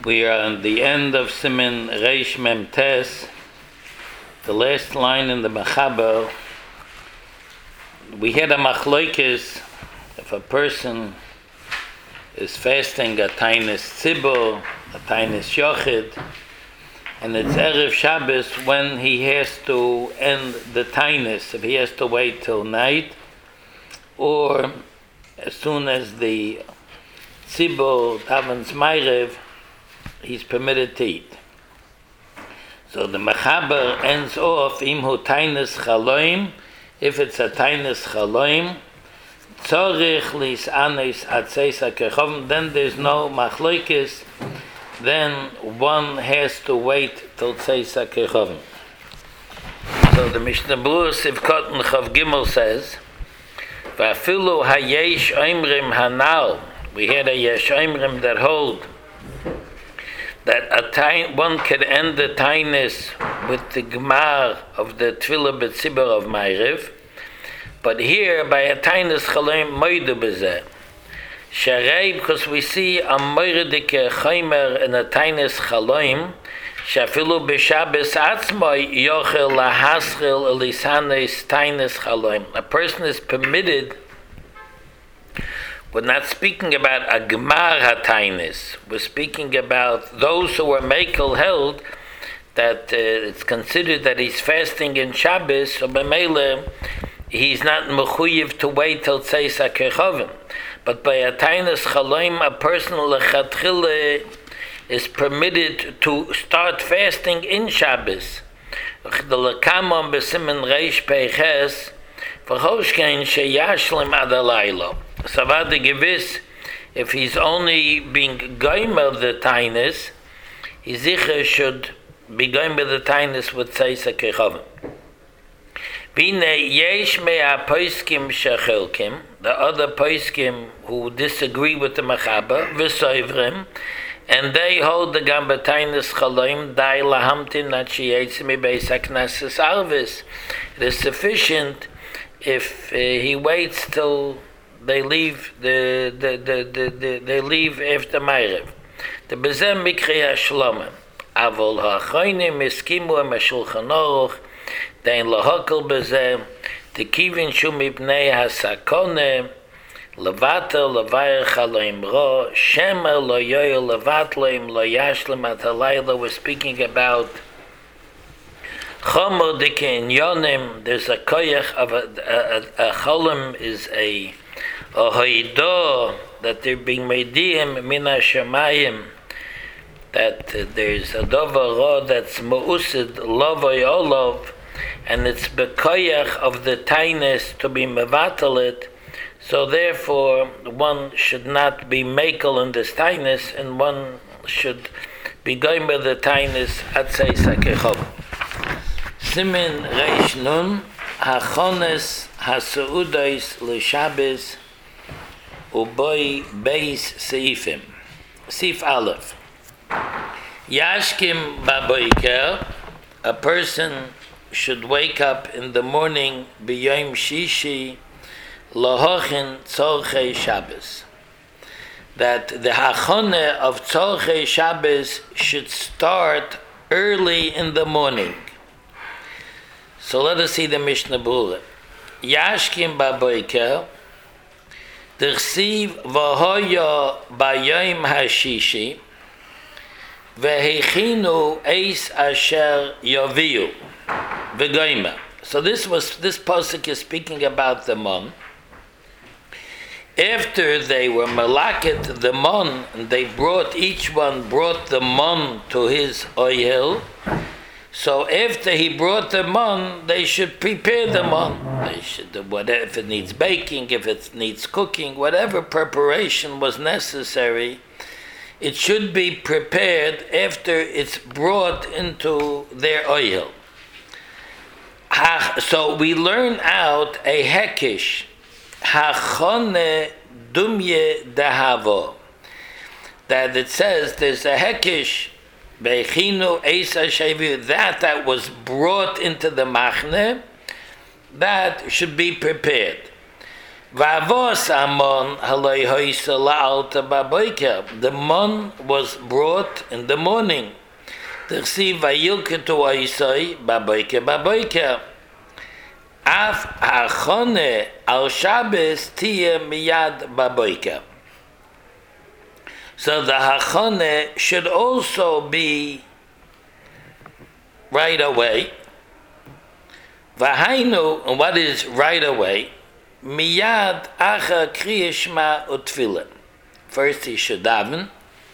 We are on the end of Siman Reish Mem Tes, the last line in the Mechaber. We had a machloikis if a person is fasting a tainis tzibur, a tainis yochid, and it's Erev Shabbos when he has to end the tainis, if he has to wait till night, or as soon as the tzibur davens ma'ariv, he's permitted to eat. So the Mechaber ends off imhu tainis chaloim. If it's a tainis chaloim, tzorich lis anis atzeis hakechovim, then there's no machloikis. Then one has to wait till tzeis hakechovim. So the Mishnah Berurah Sivkot and Chav Gimel says, va'afilu hayesh oimrim hanal. We had a yesh oimrim that hold that one could end the tainis with the gemar of the tefillah b'tzibur of ma'ariv, but here by a tainis chaloim moidu b'zeh. Sharei, because we see a moiridike chaimer in a tainis chaloim, shafilu b'shabbos atzmoi yochel lahaschil elisanes tainis chaloim. A person is permitted. We're not speaking about a gemar hatainis. We're speaking about those who are mekel held that it's considered that he's fasting in Shabbos, so b'meile he's not mechuyev to wait till tzeis hakechovim. But by a tainis chaloim, a person lechatchile is permitted to start fasting in Shabbos. The lekamon b'simen reish peiches v'choshkein sheyashlim ad alaylo. Savada gewiss, if he's only being goymer the tainis, he sicher should be goymer the tainis with tzeis hakechovim. V'ine yesh mea poiskim shechelkim, the other poiskim who disagree with the Mechaber, v'soivrim, and they hold the gamba tainis chaloim dai lahamtin at sheyetz mibeis hakneses arvis. It is sufficient if he waits till they leave they leave after ma'ariv. The bezem mikri hashloma. Avol ha'achronim iskimu am hashulchan aruch dein lahakel bezem tekivin shu mipnei hasakone levatel levayich aloim ro shemer lo yoyel levatloim lo yashlim at halayla. We're speaking about chomer dike inyonim. There's a koyach of a cholim is a hoidah that they're being meidiyim mina shemayim, that there's a dover ra that's meusid lovay olov, and it's bekoyach of the tainis to be mevatalit. So therefore one should not be mekel in this tainis, and one should be going by the tainis atzeis hakechov. Simin reish nun hachones hasuudais l'shabbos uboy beis seifim. Seif Aleph. Yashkim baboiker, a person should wake up in the morning b'yom shishi lahochin tzorchei Shabbos. That the hachone of tzorchei Shabbos should start early in the morning. So let us see the Mishnah Berurah. Yashkim baboiker, D'chsiv v'hoya b'yom hashishi v'hechinu eis asher yaviu v'goyma. So this pasuk is speaking about the mon. After they were malaket the mon, and they each one brought the mon to his oyel. So after he brought the mon, they should prepare the mon. They should, whatever, if it needs baking, if it needs cooking, whatever preparation was necessary, it should be prepared after it's brought into their oil. So we learn out a hekish, hachone dumye dahavo, that it says there's a hekish, that was brought into the machne, that should be prepared. Vavos amon haloi hoisa la'alta baboiker. The mon was brought in the morning. T'chsiv vayilketu oisoi baboiker. Af hachone al Shabbos tia miyad baboiker. So the hachone should also be right away. Vahainu, and what is right away? Miyad acha kriya shema utfila. First he should daven.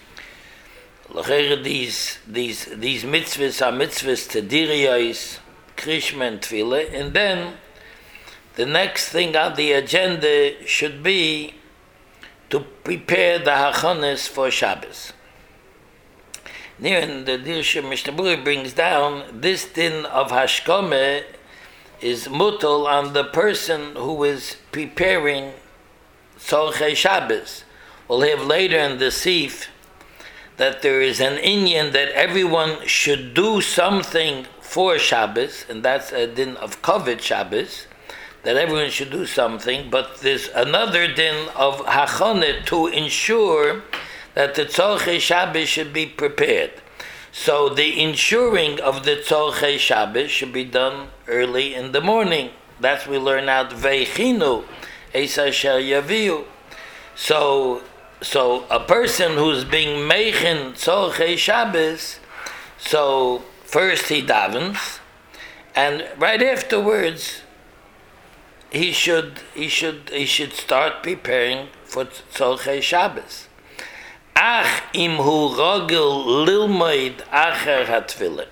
These mitzvahs are mitzvahs tediriyos, krishma and tefillah, and then the next thing on the agenda should be to prepare the hachonis for Shabbos. Near in the Dirsha Mishnah Berurah brings down this din of hashkome is mutal on the person who is preparing tzorchei Shabbos. We'll have later in the Sif that there is an inyan that everyone should do something for Shabbos, and that's a din of kavod Shabbos, that everyone should do something, but there's another din of hachoneh to ensure that the tzorchei Shabbos should be prepared. So the ensuring of the tzorchei Shabbos should be done early in the morning. That's we learn out veichinu eis asher yaviu. So a person who's being meichin tzorchei Shabbos, so first he davens, and right afterwards he should start preparing for tzorchei Shabbos. Ach im hu rogel lilmoid acher hatfillah.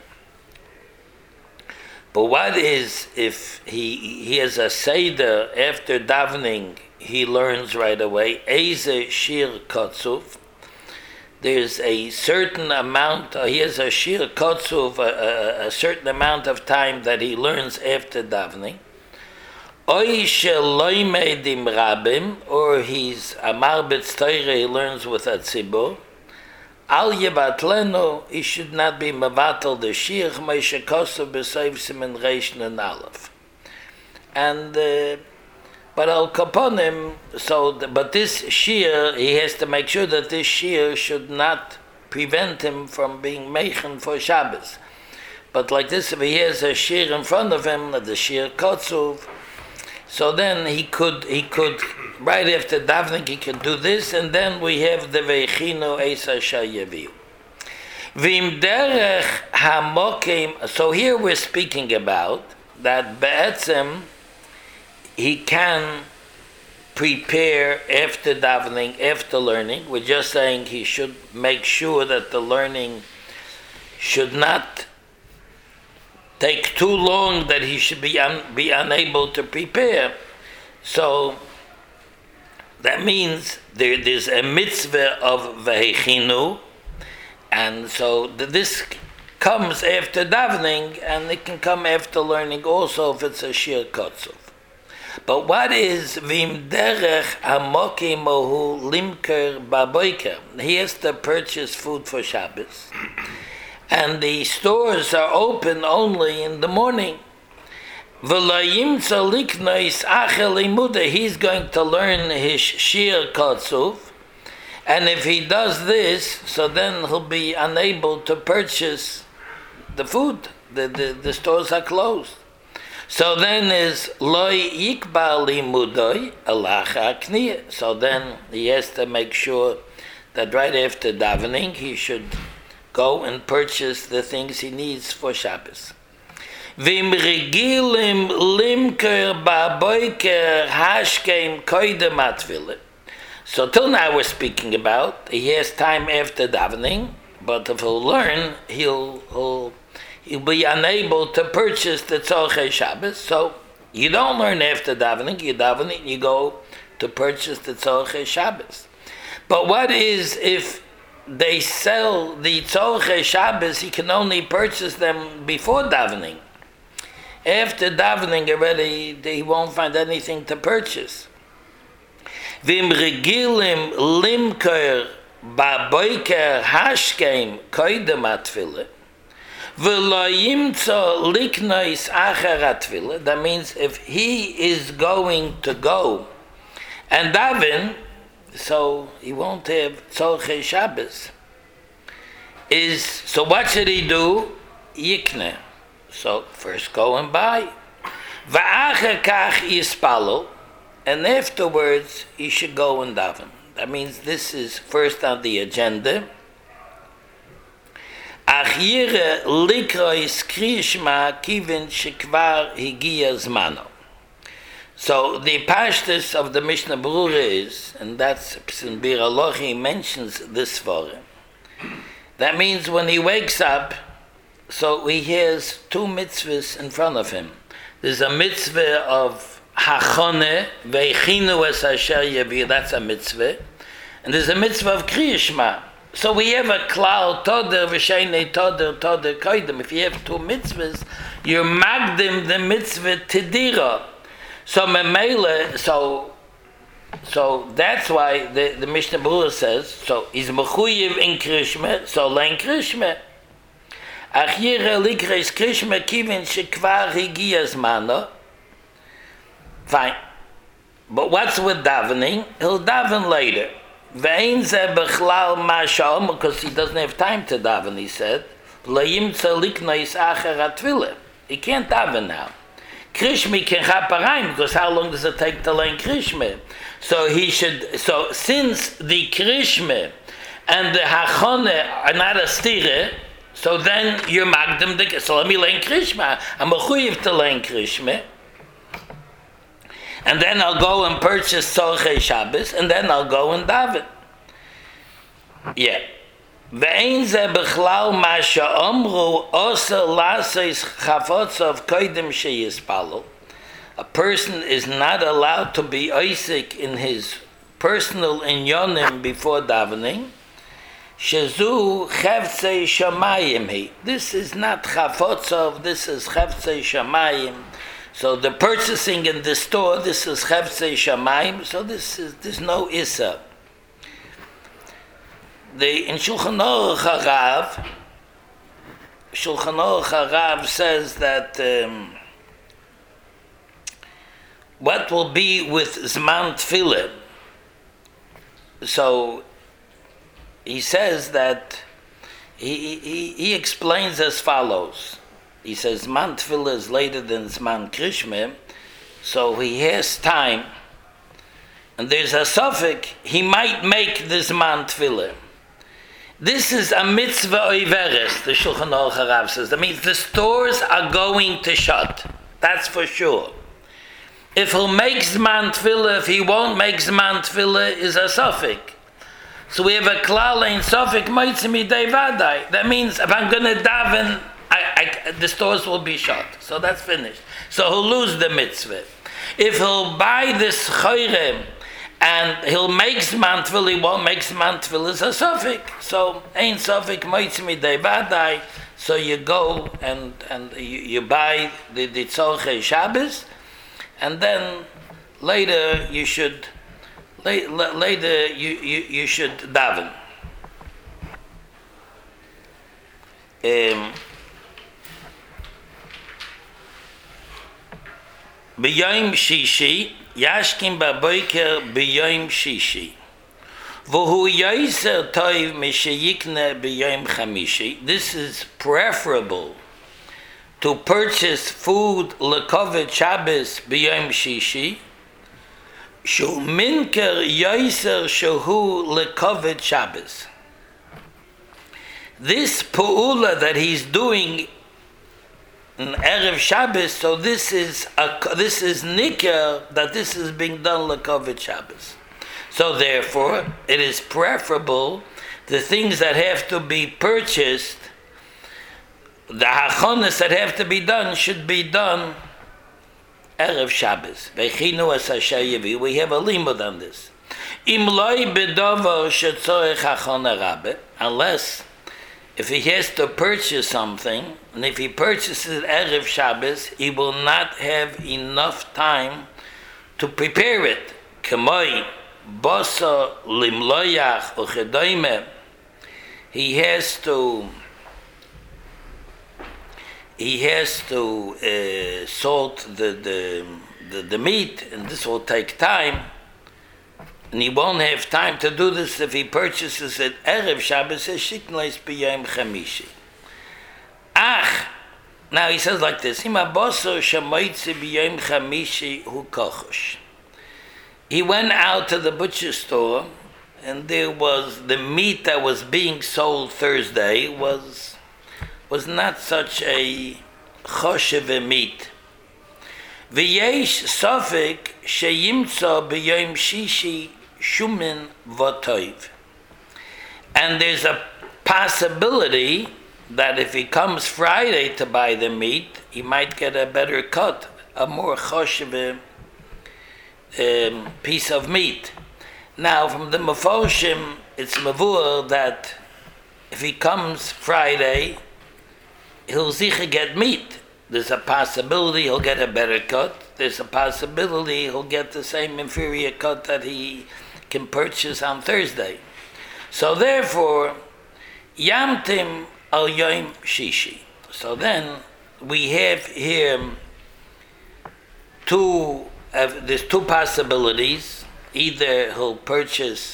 But what is if he has a seder after davening? He learns right away. Eze shir kotzuv. There's a certain amount. He has a shir kotzuv, a certain amount of time that he learns after davening. Oy sheloi meidim rabim, or he's a marbetz Torah, he learns with a tzibur. Al yebatlenu, he should not be mevatel the shir meishe kosav b'seiv simen reish and aleph. And but al kaponim, but this shir, he has to make sure that this shir should not prevent him from being meichen for Shabbos. But like this, if he has a shir in front of him, the shir kotzuv, so then he could right after davening he could do this, and then we have the veichinu eis asher yaviu. Vim derech hamokim. So here we're speaking about that be'etzem he can prepare after davening, after learning. We're just saying he should make sure that the learning should not take too long, that he should be unable to prepare. So that means there's a mitzvah of veichinu, and so this comes after davening, and it can come after learning also if it's a shir kotzuv. But what is vim derech amoki mohu limker baboiker? He has to purchase food for Shabbos, and the stores are open only in the morning. He's going to learn his shir kotzuv, and if he does this, so then he'll be unable to purchase the food. The stores are closed. So then is loy yikba limudoi alacha kniyah. So then he has to make sure that right after davening he should go and purchase the things he needs for Shabbos. Vim regilim limker baboiker hashkem koidem atfilah. So till now we're speaking about he has time after davening, but if he'll learn, he'll be unable to purchase the tzorchei Shabbos. So you don't learn after davening, you daven it and you go to purchase the tzorchei Shabbos. But what is if they sell the tzorchei Shabbos, he can only purchase them before davening? After davening already, he won't find anything to purchase. Vim regilim limker baboiker hashkem koidem atfilah. That means if he is going to go and daven, so he won't have tzorchei Shabbos. So what should he do? Yikne. So first go and buy. Va'acher kach yispalo, and afterwards he should go and daven. That means this is first on the agenda. Achire likrois kriyishma kivin shekvar higia zmano. So the pashtus of the Mishnah Berurah is, and that's in Bir Alochi mentions this for him. That means when he wakes up, so he has two mitzvahs in front of him. There's a mitzvah of hachone, veichinu es asher yavi, that's a mitzvah. And there's a mitzvah of kriyishma. So we have a klal, toder, v'sheinei toder, toder, koidem. If you have two mitzvahs, you're magdim the mitzvah tidira. So memele, so that's why the Mishnah Berurah says, so he's mechuyev in krishma, so lein krishma. Achire likreis krishma kivin shekvar higia zmano. Fine. But what's with davening? He'll daven later. Ve'ein ze bechlal masha'om, because he doesn't have time to daven, he said. Le'yimtza liknois acher atvilah. He can't daven now. Krishmi can chaparayim, because how long does it take to learn Krishmi? So since the Krishmi and the Hachone are not a stire, so then you're magdim, so let me learn Krishma. I'm a chuyiv to learn Krishmi. And then I'll go and purchase Tzorchei Shabbos, and then I'll go and daven. Yeah. Ve'ein ze bechlal ma she'omru oser laseis chafotzov koidem sheyispalo. A person is not allowed to be oisik in his personal inyonim before davening. Shezu chevtzei shamayim hi. This is not chafotzov, this is chevtzei shamayim. So the purchasing in the store, this is chevtzei shamayim, so there's no issa. In Shulchan Aruch Harav says that what will be with Zman Tefillah. So he says that he explains as follows. He says Zman Tefillah is later than Zman Krishma, so he has time, and there's a suffix, he might make the Zman Tefillah. This is a mitzvah oiveres, the Shulchan Aruch Harav says. That means the stores are going to shut. That's for sure. If he'll make Zman Tefillah, if he won't make Zman Tefillah, is a suffix. So we have a klal ein suffix moitzim idei vadai. That means if I'm going to daven, the stores will be shut. So that's finished. So he'll lose the mitzvah. If he'll buy this choyrem, and he'll make Zman Tefillah, he won't make Zman Tefillah, is a suffix. So, ein suffix moitzim idei vadai. So you go and you buy the Tzorchei Shabbos, and then later you should you should daven. B'yom shishi yashkim b'boiker b'yom shishi v'hu yoser toiv mishayikne b'yom chamishi. This is preferable to purchase food lekovet Shabbos b'yom shishi shu minker yoser shehu lekovet Shabbos. This pu'ula that he's doing in Erev Shabbos, so this is nikar, that this is being done lekovet Shabbos. So therefore, it is preferable the things that have to be purchased, the hachonas that have to be done, should be done Erev Shabbos. Veichinu es asher yavi. We have a limud on this. Im loy bedover shetzorech hachona rabbe, unless if he has to purchase something, and if he purchases Erev Shabbos, he will not have enough time to prepare it. Kemoi bosa limloyach uchedoime. He has to salt the meat, and this will take time. and he won't have time to do this if he purchases it Erev Shabbos, Shitnleis B'Yom Chamishi. Ach, now he says like this, Ima Boso Shamoitzi B'Yom Chamishi Hu Kochosh. He went out to the butcher store, and there was the meat that was being sold Thursday was not such a choshev meat. V'yesh sofik sheyimtza b'yom shishi shumin v'toiv. And there's a possibility that if he comes Friday to buy the meat, he might get a better cut, a more choshev piece of meat. Now, from the Meforshim, it's mavur that if he comes Friday, he'll sicher get meat. There's a possibility he'll get a better cut. There's a possibility he'll get the same inferior cut that he can purchase on Thursday. So therefore, Yamtim al Yom Shishi. So then we have here there's two possibilities. Either he'll purchase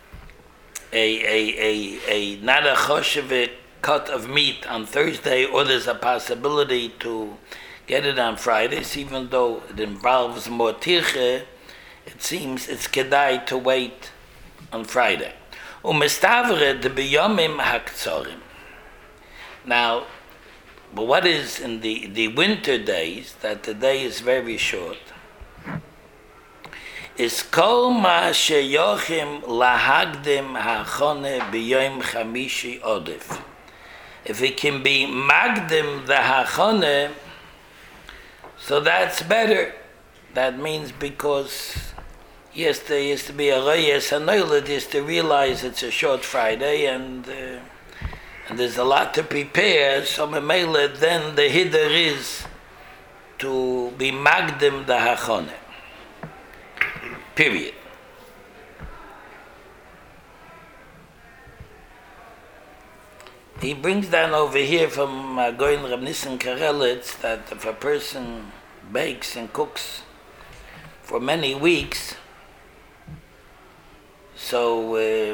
a not a choshev cut of meat on Thursday, or there's a possibility to get it on Fridays, even though it involves more tirche. It seems it's kedai to wait on Friday. Umestavre de biyomim haktzorim. Now, but what is in the winter days, that the day is very short, is kol ma sheyochim lahagdim hachone biyom chamishi odif. If it can be magdim the hachone, so that's better. That means because yes, there used to be a reyes hanoilad, is to realize it's a short Friday and there's a lot to prepare. So memela, then the hiddur is to be magdim the hachone. Period. He brings down over here from Goyin Reb Nissen Karelitz that if a person bakes and cooks for many weeks, so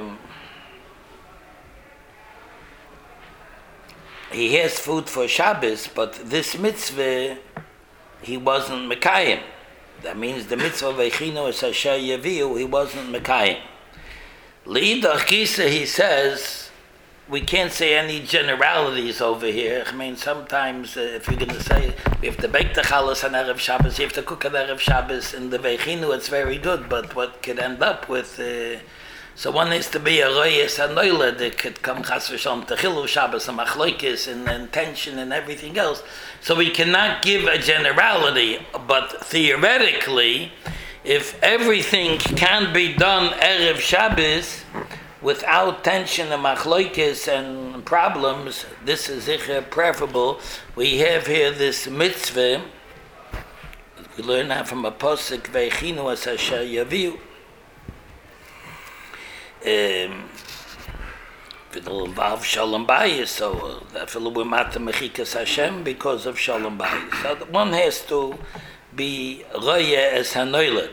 he has food for Shabbos, but this mitzvah he wasn't mekayim. That means the mitzvah veichino es asher yaviu, he wasn't mekayim. Leidach Kisa, he says, we can't say any generalities over here. I mean, sometimes if you're going to say we have to bake the challah on Erev Shabbos, you have to cook on Erev Shabbos in the veichinu, it's very good, but what could end up with, so one has to be a royes hanoilad, it could come chas v'shalom to Chilul Shabbos and machloikis and tension and everything else. So we cannot give a generality, but theoretically, if everything can be done Erev Shabbos without tension and machloikis and problems, this is preferable. We have here this mitzvah. We learn that from a posuk veichinu as asher yaviu. It'll involve shalom bayis, so that will be mata mechikas Hashem because of shalom bayis. So one has to be roya as hanoilad.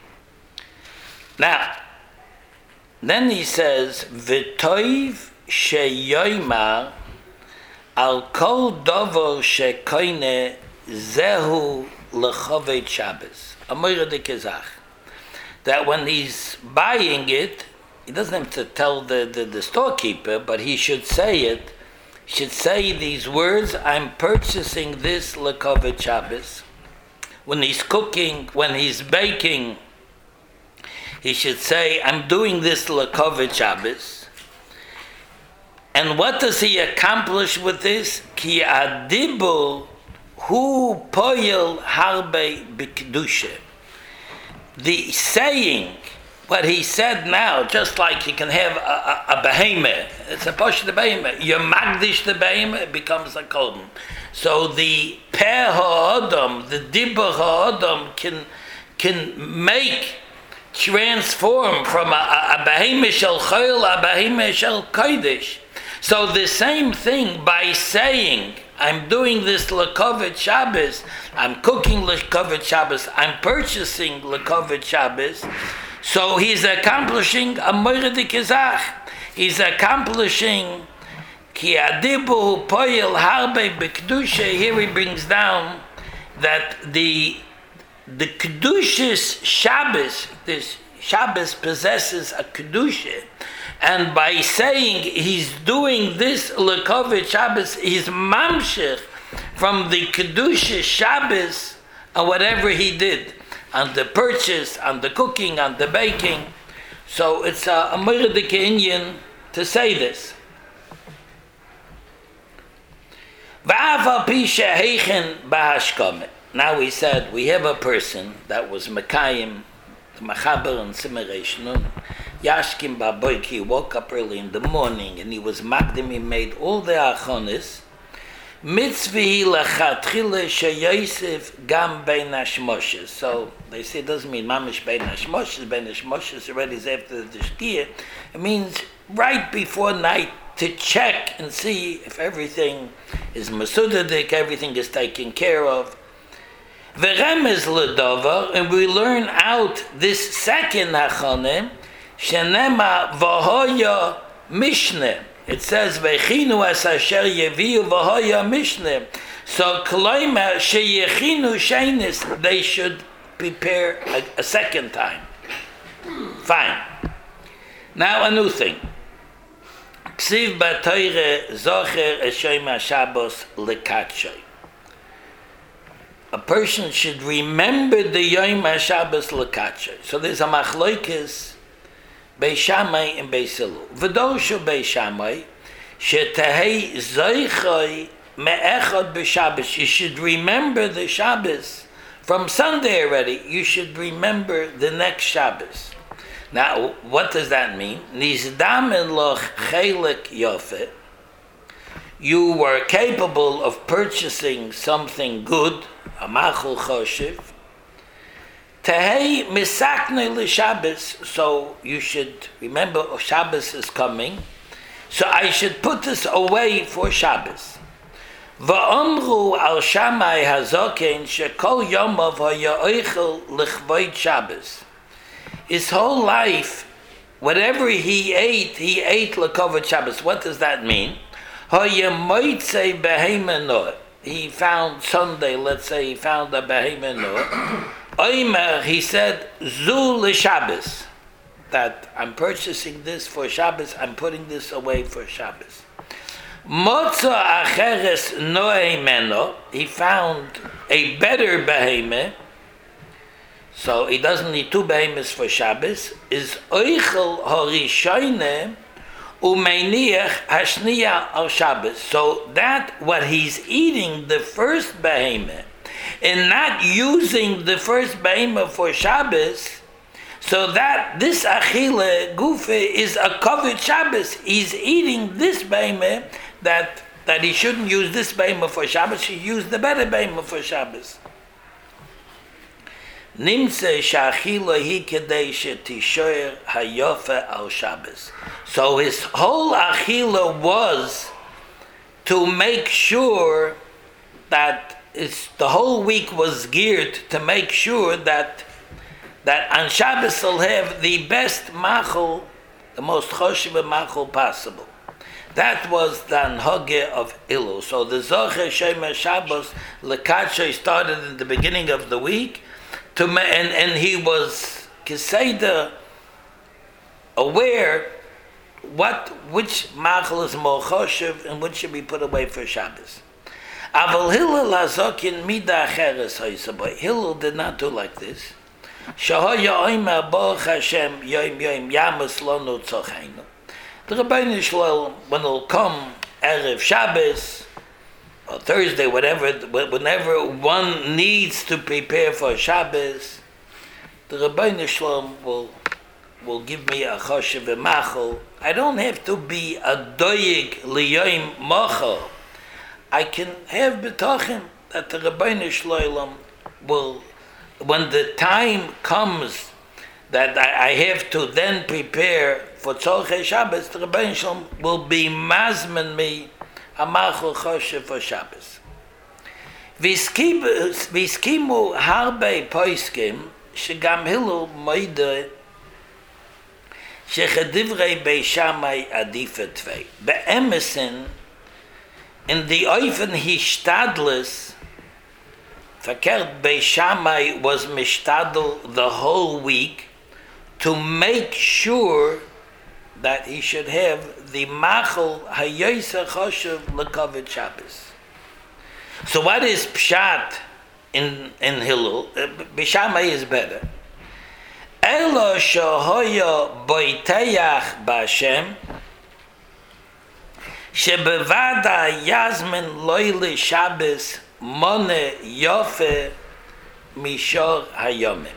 Now, then he says, v'toiv sheyoymar al kol dover shekoine zehu lechovei Shabbos. Amoyre de kezach. That when he's buying it, he doesn't have to tell the storekeeper, but he should say it. He should say these words, I'm purchasing this lechovei Shabbos. When he's cooking, when he's baking, he should say, I'm doing this lechovei Shabbos. And what does he accomplish with this? Ki adibur hu poyel harbe b'kedusha. The saying, what he said now, just like you can have a behemoth, it's a posh the behemoth. You magdish the behemoth, it becomes a koden. So the per ha'adam, the dibur ha'adam can make, transform from a behemoth shel chayil, a behemoth shel kodesh. So the same thing by saying, I'm doing this lechovei Shabbos, I'm cooking lechovei Shabbos, I'm purchasing lechovei Shabbos. So he's accomplishing a moirdik izach. He's accomplishing ki adibu poyel harbe bekdusha. Here he brings down that the kedushas Shabbos, this Shabbos possesses a kedusha, and by saying he's doing this lekovit Shabbos, he's mamshich from the kedusha Shabbos and whatever he did on the purchase, on the cooking, on the baking. So it's a moirdik inyan to say this. Now we said we have a person that was Mekayim, the Machaber and Simmeration. Yashkim Baboiki woke up early in the morning and he was Magdim, he made all the Achonis. Mitzvi lachatchile sheyosef gam bein hashmoshes. So they say it doesn't mean mamish bein hashmoshes. Bein hashmoshes already is after the shkia. It means right before night to check and see if everything is mesudadik, everything is taken care of. V'remez l'dover, and we learn out this second hachonim, shenema v'hoya mishneh. It says v'chinu as asher yeviu v'hoya mishneh. So kloimer sheyechinu sheinis, they should prepare a second time. Fine. Now a new thing. Ksiv b'toire zocher eshoym haShabbos lekatshoy. A person should remember the Yom HaShabbos L'Katshoy. So there's a machloikis Beis Shammai and Beis Hillel. V'doshu Beis Shammai shetehei zoichoi me'echad b'Shabbos. You should remember the Shabbos from Sunday already. You should remember the next Shabbos. Now, what does that mean? Nizdamen loch chelik yofeh. You were capable of purchasing something good, a machul choshev. Tehei misakne l'Shabbos, so you should remember Shabbos is coming, so I should put this away for Shabbos. Va'omru al Shammai hazoken shekol yomov ha'ya'oichel l'chvoid Shabbos. His whole life, whatever he ate l'kovod Shabbos. What does that mean? He found Sunday, let's say he found a behemoth. Oimer, he said, Zu l'Shabbos, that I'm purchasing this for Shabbos, I'm putting this away for Shabbos. Motza acheres noemeno, he found a better behemoth, so he doesn't need two behemoths for Shabbos, is oichel horishoine umeiniach hashniya al Shabbos. So that what he's eating, the first behemoth, and not using the first behemoth for Shabbos, so that this achile gufe is a covered Shabbos. He's eating this behemoth that he shouldn't use this behemoth for Shabbos. He use the better behemoth for Shabbos. Nimse shachila hi kedei shetishoyer hayofe al Shabbos. So his whole achila was to make sure that the whole week was geared to make sure that on Shabbos he'll have the best machol, the most choshev machol possible. That was the anhage of Ilu. So the Zocher Shomer Shabbos L'Katshoy started in the beginning of the week, and he was Keseda aware which machal is more choshev and which should be put away for Shabbos. Aval Hillel hazokin mida acheres hoysaboy. Hillel did not do like this. Shahoya oimer baruch Hashem yom yamas lonu tzocheinu. The Rebbeinu Shalom, when it'll come Erev Shabbos or Thursday, whenever one needs to prepare for Shabbos, the Rebbeinu Shalom will give me a choshev v'machol. I don't have to be a doyeg liyoim machol. I can have betochen that the Rebbeinu Shalom will, when the time comes that I have to then prepare for Tzorchei Shabbos, the Rebbeinu Shalom will be mazmen me a machol choshev for Shabbos. V'skimu harbe poiskim shegam Hillel moide שכדברי בי שמאי עדיפה תווי. באמסן, in the oifen hishtadlis, verkehrt bei Shammai was mishtadl the whole week to make sure that he should have the machal hayosa choshev lekavod Shabbos. So what is pshat in Hillel? Shammai is better. Elo shehoya boiteach b'Hashem shebevada yazmin loyle Shabbos mone yofe mishor hayomim.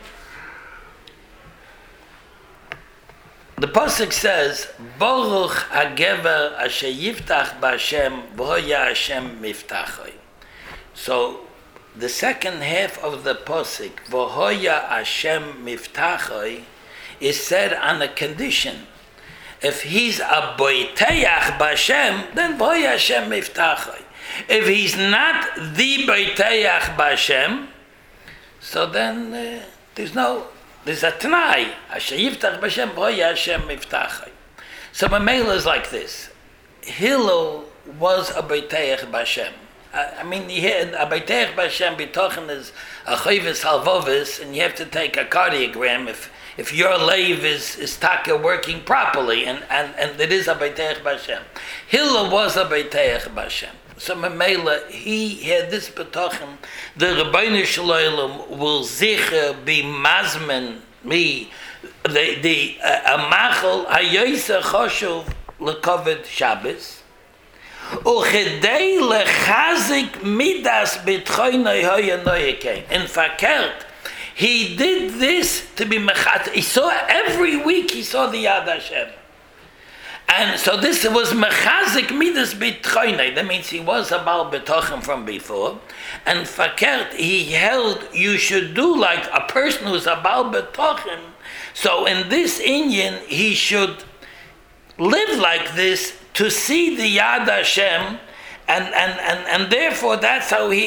The pasuk says, Baruch hagever asher yiftach b'Hashem v'hoya Hashem miftachoy. So the second half of the pasuk, v'hoya Hashem miftachoy, is said on a condition. If he's a boiteach b'Hashem, then v'hoya Hashem miftachoy. If he's not the boiteach b'Hashem, so then there's a t'nai. Asher yiftach b'Hashem v'hoya Hashem miftachoy. So Mamela is like this. Hillel was a boiteach b'Hashem. I mean, he had a boiteach b'Hashem b'tochen is a chayvis halvovis, and you have to take a cardiogram if your leiv is taka working properly, and it is a boiteach b'Hashem. Hillel was a boiteach b'Hashem. So Mamela, he had this betochen, the Rebbeinu Shalom will sicher be mazmen me, the machal hayosa choshev lekavod Shabbos, uchedei lechazik midas bitchoinoi hoya noyekein. In verkehrt, he did this to be mechat. He saw every week, he saw the Yad Hashem. And so this was mechazik midas bitchoinei. That means he was a Baal B'tochen from before. And fakert, he held you should do like a person who's a Baal B'tochen. So in this Inyan, he should live like this to see the Yad Hashem, and therefore that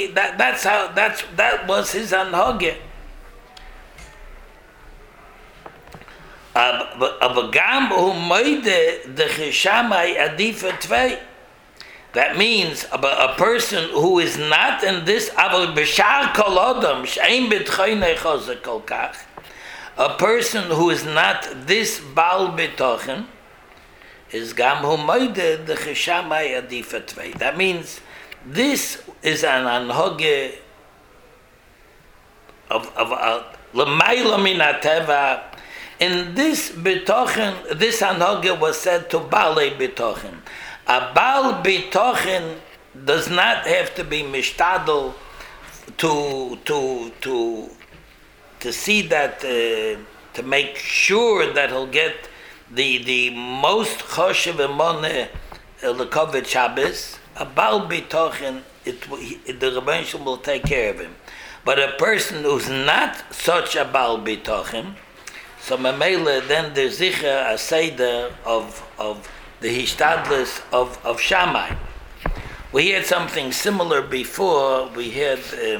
was his anhage. That means a person who is not in this, a person who is not this Baal B'tochen is gam hu moide de Cheshamai adifa tvei. That means this is an anhoge of l'mayla min hateva. In this betochen, this anhoge was said to Baalei betochen. A Baal betochen does not have to be mishtadel to see that to make sure that he'll get the most choshev emoneh lekavod Shabbos. A Baal betochen, the Rebbeinu Shalom will take care of him. But a person who's not such a Baal betochen, so Mamela, then there's sicher a seder of the hishtadlus of Shammai. We had something similar before. We had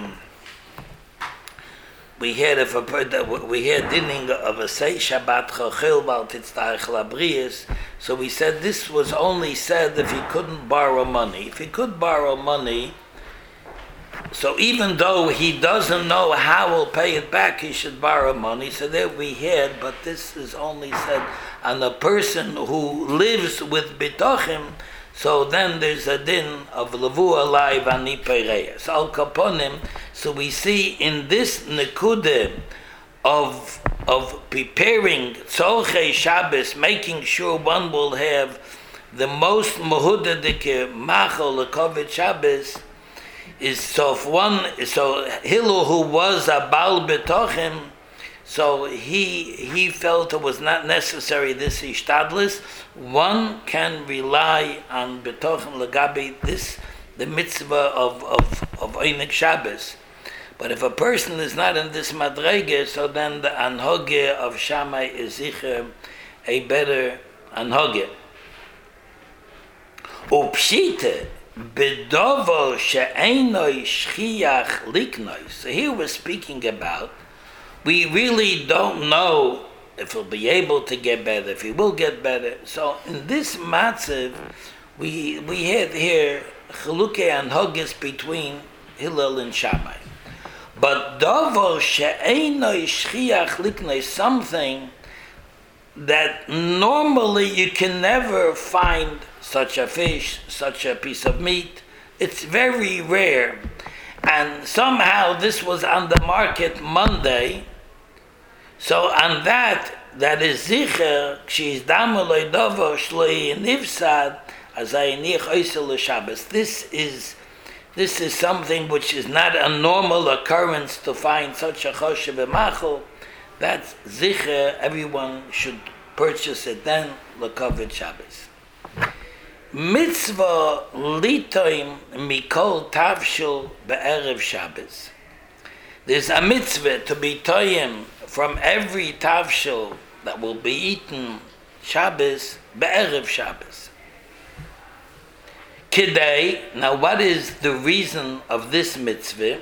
dinning of a say Shabbat chachil val titztarich labrius. So we said this was only said if he couldn't borrow money. If he could borrow money, so even though he doesn't know how he'll pay it back, he should borrow money. So there we had, but this is only said on a person who lives with bitochim. So then there's a din of levu alai v'ani pereya. So al kaponim. So we see in this nekude of preparing tzorchei Shabbos, making sure one will have the most mahudadike machal lekavod Shabbos. Is so Hillel, who was a Baal B'tochen, so he felt it was not necessary this ishtadlis. One can rely on B'tochen legabi this the mitzvah of Einik Shabbos. But if a person is not in this madrege, so then the anhoge of Shammai is sicher a better anhoge. Upshite bedovo she'einoi shchiach liknoi. So here we're speaking about, we really don't know if he'll be able to get better, if he will get better. So in this matzav, we had here chalukei and hogis between Hillel and Shammai. But davar she'einoi shchiach liknei, something that normally you can never find, such a fish, such a piece of meat. It's very rare. And somehow this was on the market Monday. So on that is zicher, she's damaloi davar shloi nivsad, azay nich oisel Shabbos. This is something which is not a normal occurrence to find such a choshev machol. That's zicher, everyone should purchase it then, l'koved Shabbos. Mitzvah litoim mikol tavshil be'erev Shabbos. There's a mitzvah to be toyim from every tavshil that will be eaten Shabbos be'erev Shabbos. Kidei, now what is the reason of this mitzvah?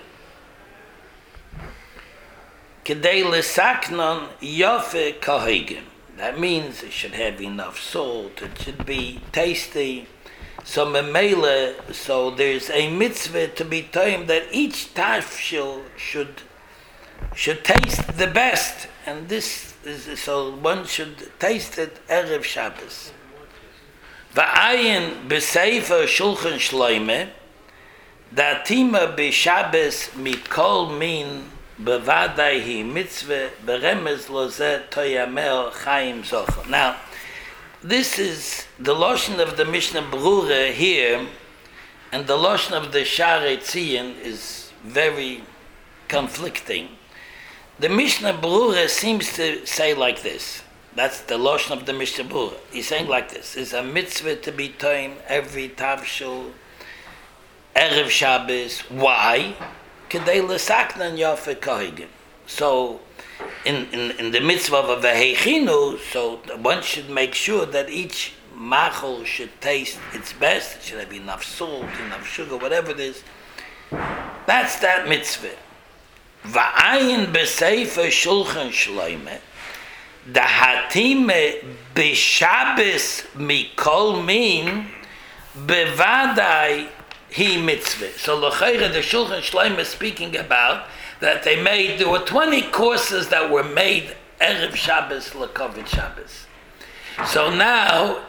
Kidei l'saknon yofe kahegim. That means it should have enough salt, it should be tasty. So memele, so there's a mitzvah to be told that each tafshil should taste the best, and this is so one should taste it erev Shabbos. Va'ayin b'sefer shulchan shloime, datima b'Shabbos mikol min bevadai hi mitzvah beremez lozeh toyamel chaim zocher. Now, this is the lashon of the Mishnah Berurah here, and the lashon of the Shaarei Tzion is very conflicting. The Mishnah Berurah seems to say like this. That's the lashon of the Mishnah Berurah. He's saying like this: it's a mitzvah to be toim every tavshil erev Shabbos. Why? Kedei l'saknan yofe kahegim. So, in the mitzvah of a heichinu, so one should make sure that each machol should taste its best. It should have enough salt, enough sugar, whatever it is. That's that mitzvah. Va'ayin b'sefer shulchan shloime, dahatime b'Shabbos mikol min bevadai he mitzvah. So l'chayra, the Shulchan Shloime is speaking about that there were 20 courses that were made erev Shabbos l'koved Shabbos. So now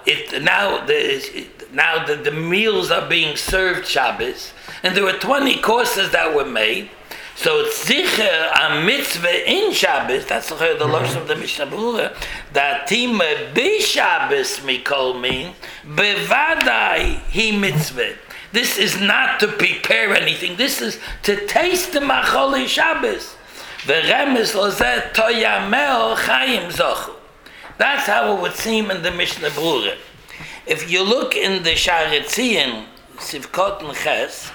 the meals are being served Shabbos, and there were 20 courses that were made. So it's zicher a mitzvah in Shabbos. That's the lashon of the Mishnah Berurah. That tima b'Shabbos mikol min bevadai he mitzvah. This is not to prepare anything. This is to taste the machol Shabbos. V'remes lozeh toyamel chaim zochu. That's how it would seem in the Mishnah Berurah. If you look in the Shaarei Tzion, Sivkot Neches,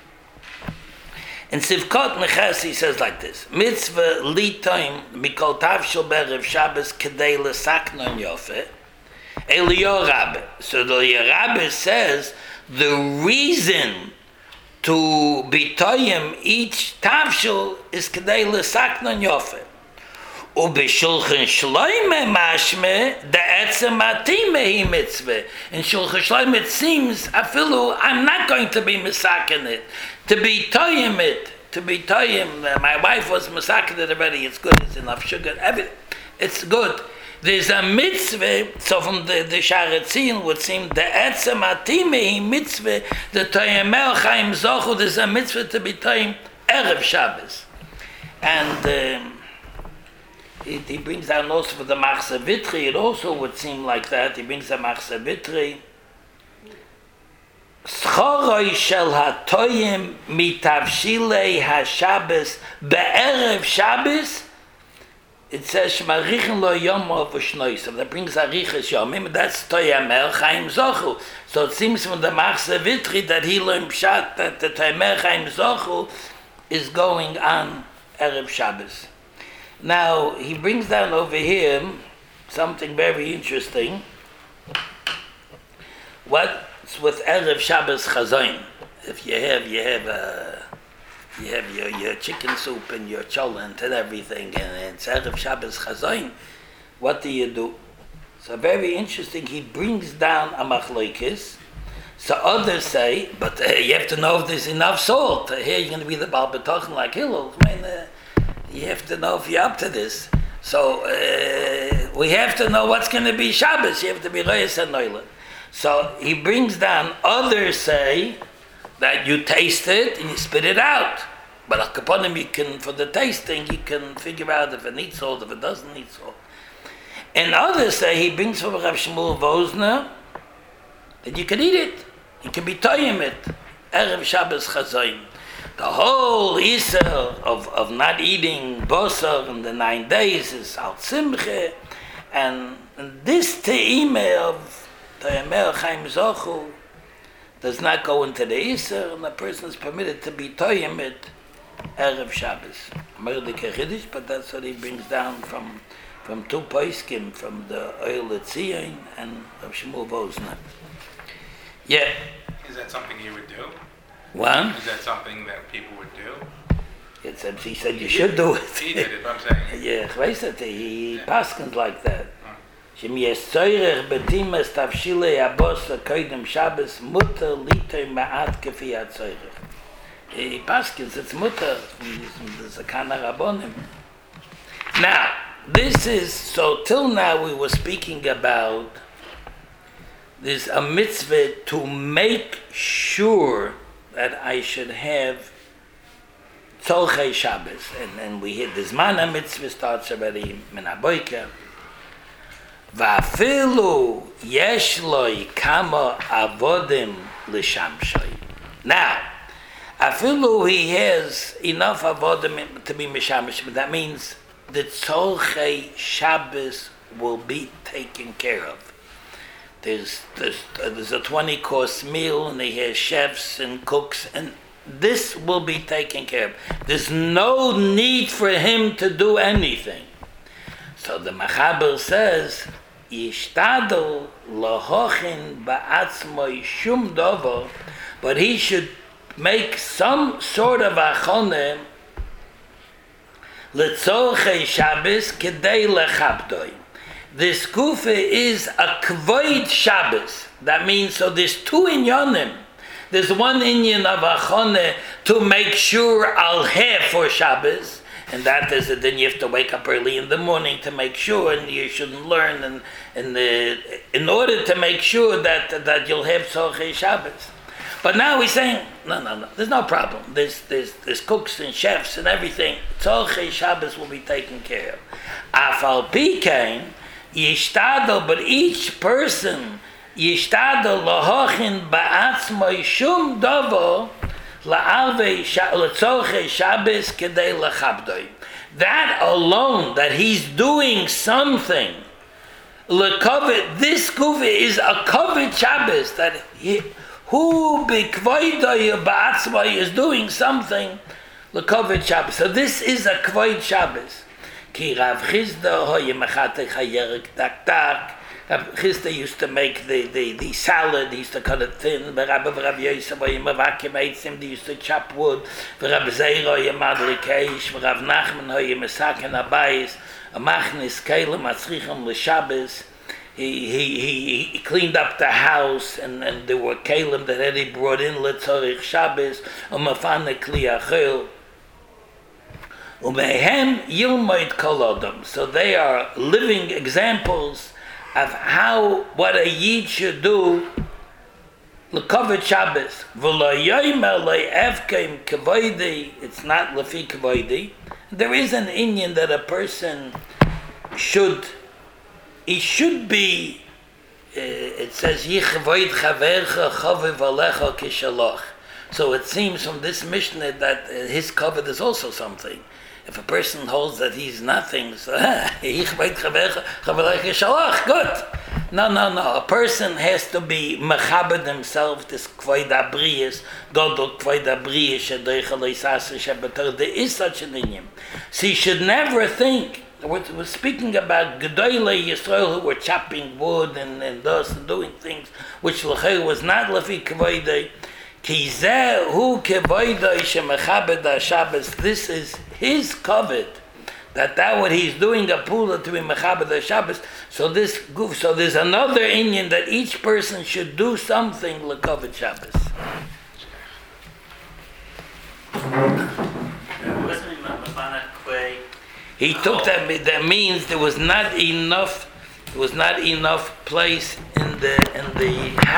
in Sivkot Neches he says like this: Mitzvah litoim mikol tavshil be'erev Shabbos kedei l'saknon yofe Eliyahu Rabbe. So the Rabbe says the reason to be toyim each tavshil is kedei l'saknon yofe. Ubeshulchan shloime mashme da'etzem matime hi mitzvah. In Shulchan Shloime it seems afilu I'm not going to be misaken it, to be toyim it, to be toyim. My wife was misaken it already. It's good. It's enough sugar. Everything. It's good. There's a mitzvah, so from the Shaarei Tzion would seem the etzem atime hi mitzvah, the toyamel chaim zochu. There's a mitzvah to be toyim erev Shabbos, and he brings down also for the Machzeh Vitri. It also would seem like that. He brings the Machzeh Vitri. Schoroi shel hatoyim mitavshilei haShabbos be'erev Shabbos. It says shmarichin lo yomov v'shnoisav. That brings arichas yomim. That's toyamel chaim zochu. So it seems from the Machzeh Vitri that he learned pshat that the toyamel chaim zochu is going on erev Shabbos. Now he brings down over here something very interesting. What's with erev Shabbos chazayin? If you have your chicken soup and your cholent and everything, and it's erev Shabbos chazayin. what do you do? So very interesting, he brings down a machlokes. So others say, but you have to know if there's enough salt. Here you're going to be the Baal B'tochen like Hillel. I mean, you have to know if you're up to this. So we have to know what's going to be Shabbos. You have to be Reyes and Noila. So he brings down, others say that you taste it and you spit it out. But Akaponim, you can, for the tasting, you can figure out if it needs salt, if it doesn't need salt. And others say, he brings from Rav Shmuel Wosner, that you can eat it. You can be toyim it. Erev Shabbos Chazoin. The whole Isser of not eating Bosar in the 9 days is Al Simche. And this Te'ime of Te'emer Chaim Zochu does not go into the Isser, and the person is permitted to be toyim it Erev Shabbos. Merdeke Chiddush, but that's what he brings down from two Poiskim, from the Oil Etzion and Rav Shmuel Wosner. Yeah. Is that something you would do? What? Is that something that people would do? He said you should do it. He did it, I'm saying. Yeah, ich weiß it. He paskens like that. Shem yesoyrech betimes tavshile abos koidem Shabbos mutter liter ma'at kefi atzoyrech. He paskens, it's mutter. There's a kana rabbonim. Now, this is, so till now we were speaking about there's a mitzvah to make sure that I should have Tzolchei Shabbos. And we hit this mana mitzvah starts already min haboker. Va'afilu yesh loi kama avodim l'shamshoi. Now, afilu he has enough avodim to be mishamsh, but that means the Tzolchei Shabbos will be taken care of. There's a 20-course meal, and he has chefs and cooks, and this will be taken care of. There's no need for him to do anything. So the Machaber says, Yishtadel lahochin ba'atzmoi shum dovo, but he should make some sort of achone letzorchei Shabbos kedei lechabdoi. This kufa is a kvoid Shabbos. That means, so there's two inyanim. There's one inyan of achone to make sure I'll have for Shabbos, and that is that then you have to wake up early in the morning to make sure, and you shouldn't learn, and in order to make sure that you'll have Tzorchei Shabbos. But now he's saying, no, there's no problem. There's cooks and chefs and everything. Tzorchei Shabbos will be taken care of. Afal Pikein, Yishtadel, but each person, Yishtadel lahochin ba'atzmoi shum dovo la'arvei l'tzorchei Shabbos kedei lechabdoi. That alone, that he's doing something, lekovet, this kuva is a kovet Shabbos, that who b'kvoidoi ba'atzmoi is doing something, lekovet Shabbos. So this is a kvoid Shabbos. Ki Rav Chisda hoye mechatech hayerek tak tak. Rav Chisda used to make the salad. He used to cut it thin. Rav Yosef hoye mevakim eitzim. They used to chop wood. Rav Zeir hoye madrikeish. Rav Nachman hoye mesaken abayis. Amachnis kelim atzrichem l'Shabbos. He cleaned up the house, and there were kelim that he brought in letzorich Shabbos. Umafane kli achil. Umehem yilmoid kolodom. So they are living examples of what a yid should do. L'kovet Shabbos. V'lo yoymer le'evkeim kavoidi. It's not lefi kavoidi. There is an inyan that a person should be. It says yichavoid chavercha chaviv alecha kishaloch. So it seems from this Mishnah that his covet is also something. If a person holds that he's nothing, so good. No. A person has to be mechabed himself. This kvoid abriyas, godol kvoid abriyas, shedoichalei sasa shebetor. There is such an inyan. So you should never think. We're speaking about Gedolei Yisrael who were chopping wood and thus and doing things which l'chei was not lefi kvoidei. Ki zeh hu kvoidei shemechabed ha-Shabbos. This is his covet that what he's doing a pula to be mechaber the Shabbos. So this goof. So there's another inyan that each person should do something lekavod Shabbos. He took that. That means there was not enough place in the